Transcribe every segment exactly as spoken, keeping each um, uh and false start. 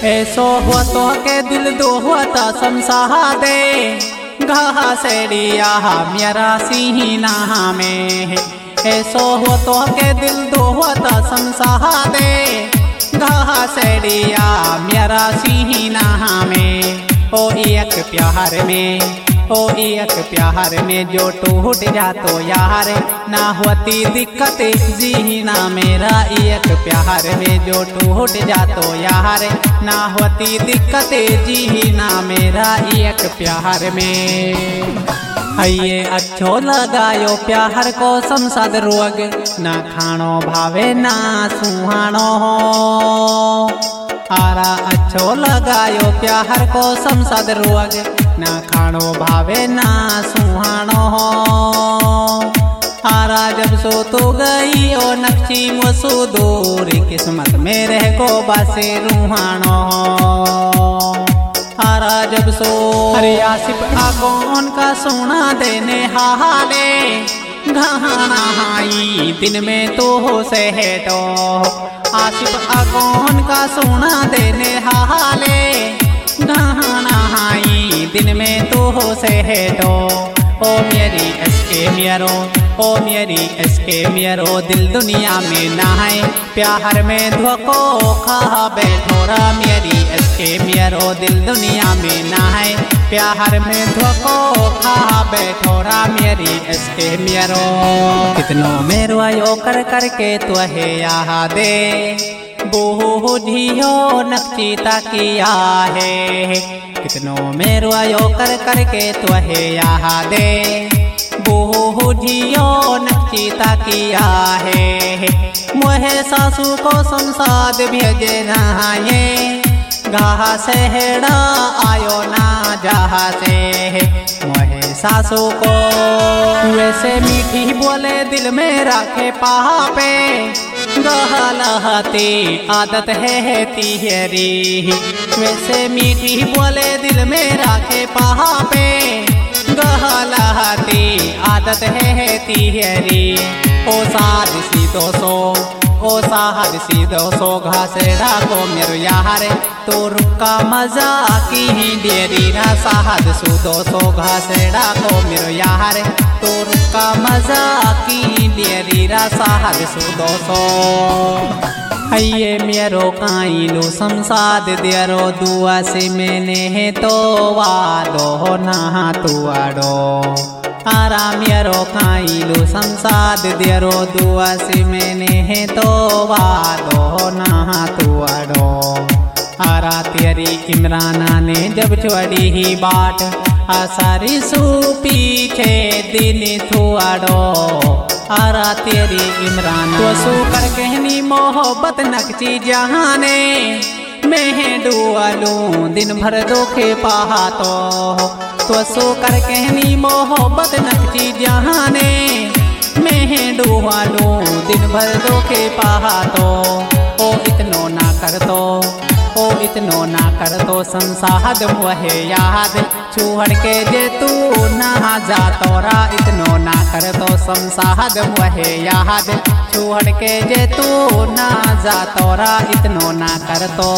ऐसो हुआ तो के दिल दो हुआ ता समसाहा दे घा सेड़िया मेरा सीना में। ऐसो हुआ तो के दिल दो हुआ ता समसाहा दे घा सेड़िया मेरा सीना में। ओ एक प्यार में ओ एक प्यार में जो टूट जा तो यार ना होती दिक्कत जीना मेरा। एक प्यार में जो टूट जा तो यार ना होती दिक्कत जीना मेरा। एक प्यार में ये अच्छो लगायो प्यार को संसाद रोग ना खानो भावे ना सुहानो हो। आरा अच्छो लगायो प्यार को संसाद रोग ना खानो भावे ना सुहानो हो। आरा जब सो तो गई ओ नक्शी मसू दूर किस्मत में रह को बासे रूहानो हो। आरा जब सो अरे आसिफ आगोन का सोना देने हाले घाना हाई दिन में तो हो सहटो। आसिफ आगोन का सोना देने हाले घाना हाई दिन में तो हो सहटो। ओ मेरी एसके मेरो ओ मेरी एसके मेरो दिल दुनिया में ना है प्यार में धोखो खा बैठोरा। मेरी एसके मेरो दिल दुनिया में ना है प्यार में धोखो खा बैठोरा। मेरी एसके मेरो कितनो मेरो आयो कर करके तो है यहाँ दे बूझियो नक्शीता किया है। कितनो मेरो आयो कर करके तो है यहाँ दे बूझियो नक्शीता किया है। मोहे सासू को संसाद भेजे नहाए घा सेहड़ा आयो ना जहा से। मोहे सासू को वैसे मीठी बोले दिल में रखे पापे गहलहती आदत है तिहरी। वैसे मीठी बोले दिल में रखे पापे गहलहती आदत है तिहरी। ओ साद सी दो सो ओ साहद सी दो सो घासेड़ा को मेरो यार तो रुका मजा की डेरी ना। साहद सू दो सो घासेड़ा को मेरो यार तो रुका मजा की डेरी रा। साहद सू दो सो ये मेरो काइलो संसाद देरो दुआ से मैंने तो वादो ना तुआडो। आरा मेरो काइलो संसाद देरो दुआ से मैंने तो वादो ना तुआडो। आरा तेरी इमराना ने जब छोड़ी ही बाट आसारी सू पीछे दिन थुआडो। आरा तेरी इमरान तो सू कर कहनी मोहब्बत नक्ची जहाने मैं डुआलू दिन भर दुखे पाहा तो। तो सू कर कहनी मोहब्बत नक्ची जहाने मैं डुआलू दिन भर दुखे पाहा तो। ओ इतनो ना कर तो ओ इतनो ना कर तो संसाद मुहे याद छुहड़ के जे तू ना जा तोरा। इतनो ना कर तो संसाद मुहे याद छुहड़ के जे तू ना जा तोरा। इतनो ना कर तो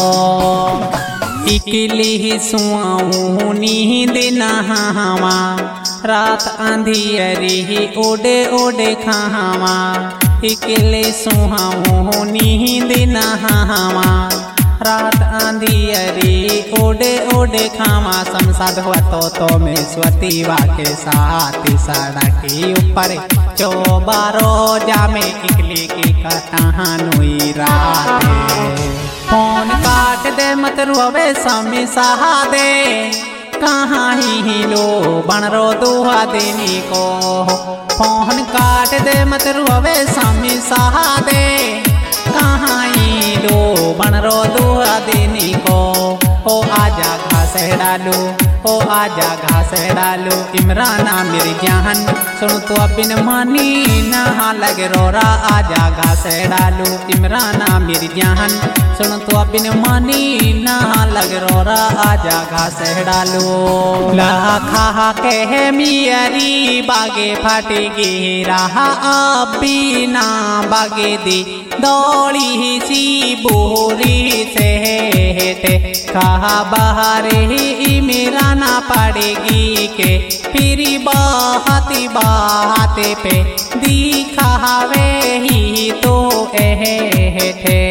इकली ही सुआऊं नींद नहावा रात अंधियरी ही ओडे ओडे खावा। इकले सुहाऊं नींद नहावा रात अंधियरी ओडे ओडे खावा। संसाद हुआ तो तो में स्वतीवा के साथ सड़क ऊपर चौबारो जामे इकली की कहानुई रात। फोन काट दे मत रोवे स्वामी सहा दे कहाँ ही लो बन रो दुआ देनी को। फोन काट दे मत रोवे स्वामी सहा दे कहाँ ही लो बन रो दुआ देनी को। ओ आजा घास डालो ओ आजा घास डालो इमराना मेरी जान सुन तो बिन मानी नहा लगे रोरा। आजा घास डालो इमराना मेरी जान सुन तो बिन मानी नहा लगे रोरा। आजा घास डालो लाखा के मियरी बागे फाटेगी रहा अभी ना बागे दी दौड़ी सी बोरी से कहा बाहरे ही मेरा ना पड़ेगी के फिर बाहती बाते पे दिखावे ही तो एह थे।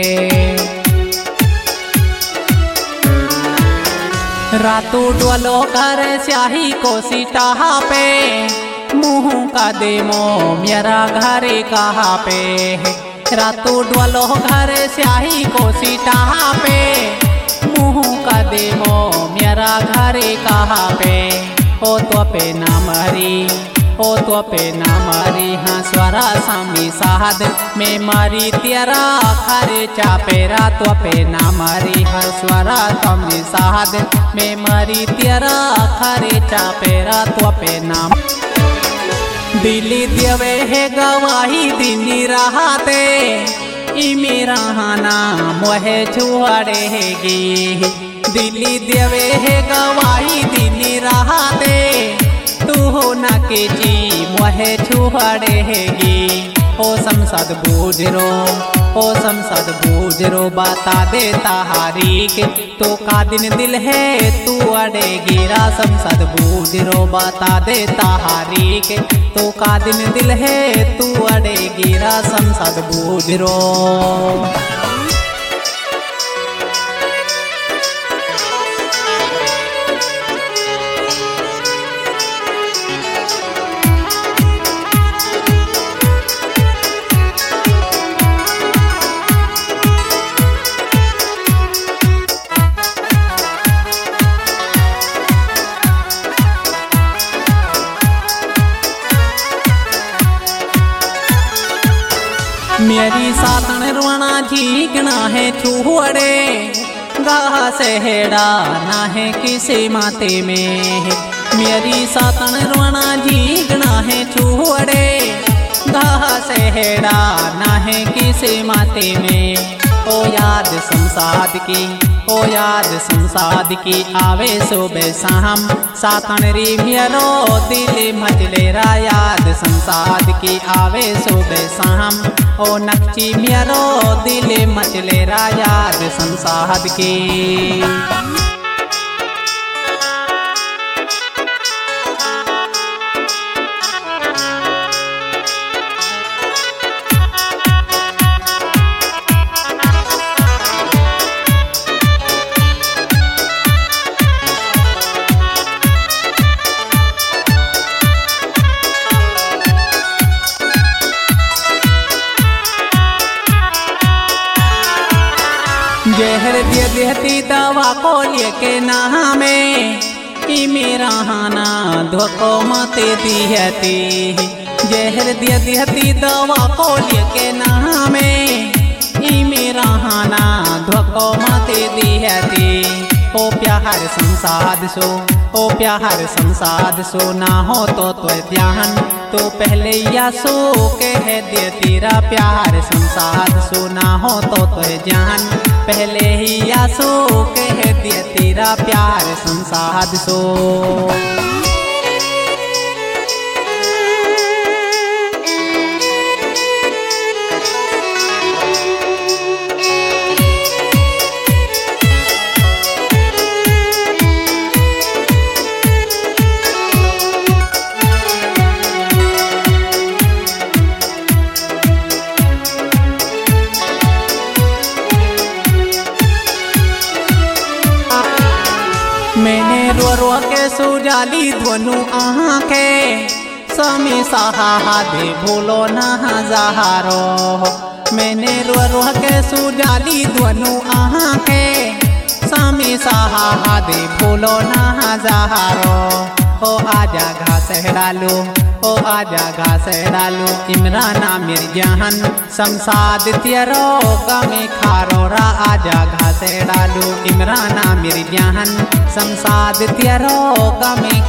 रातू डोलो कर स्याही को सीटा पे मुँह का दे मो मेरा घरे कहाँ पे। रातू डोलो घर स्याही को सीटा पे मुँह का दे मो मेरा घरे कहाँ पे। ओ तो पे ना मरी ओ तो पे ना मरी हाँ स्वरा सामी साहद में मारी तेरा खरे चापेरा तो पे ना मरी हाँ स्वरा सामी साहद में मारी तेरा खरे चापेरा तो पे नाम। दिल्ली देवे है गवाही दिनी रहते ई मेरा नाम मोहे छुआड़ेगी। दिल्ली देवे है गवाही दिनी रहते तू हो न के जी मोहे छुआड़ेगी। ओ संसद बूझरो ओ संसद बूझरो बता दे तारीख तो का दिन दिल है तू अड़ेगी। रा संसद बूझरो बता दे तारीख तो का दिन दिल है तू अड़ेगी। रा संसद बूझरो मेरी सातन रवाना झीकना है छुहड़े गाह से हेड़ा ना है किसी माते में। मेरी सातन रवाना झीकना है छुहड़े गाह से हेड़ा ना है किसी माते में। ओ याद संसाद की ओ याद संसाद की आवे सुबह शाम सातन री मेरो दिल मचलेरा। याद संसाद की आवे सुबह शाम ओ नक्ची मेरो दिल मचलेरा। याद संसाद की जहर दे देती दवा को लेके नहा में ई मेरा हाना धोको मते दिहती। जहर दे देती दवा को लेके नहा में ई मेरा हाना धोको मते दिहती। ओ प्यार संसाद सो ओ प्यार संसाद सो ना हो तो तो ध्यान तो पहले या सो कह दे तेरा प्यार संसाद सो ना हो तो तो जान पहले ही या सो कह दे तेरा प्यार संसाद सो। मैंने रो रो के सुजाली धोनू आँखें समी सहा दे भूलो ना जहारो। मैंने रो रो के सुजाली धोनू आँखें समी सहा दे भूलो ना जहारो। ओ आजा घास डालो ओ आजा घास डालो इमराना मिर्जान संसाद तेरो गमे खारो। रा आजा घास डालो इमराना मिर्जान संसाद तेरो गमे